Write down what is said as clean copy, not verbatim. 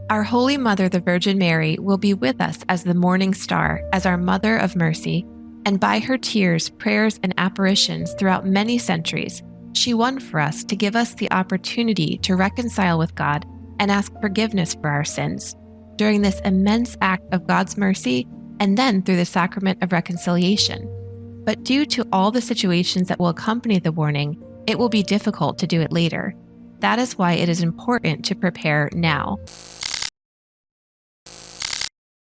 Our Holy Mother, the Virgin Mary, will be with us as the morning star, as our Mother of Mercy, and by her tears, prayers, and apparitions throughout many centuries, she won for us to give us the opportunity to reconcile with God and ask forgiveness for our sins. During this immense act of God's mercy, and then through the sacrament of reconciliation. But due to all the situations that will accompany the warning, it will be difficult to do it later. That is why it is important to prepare now.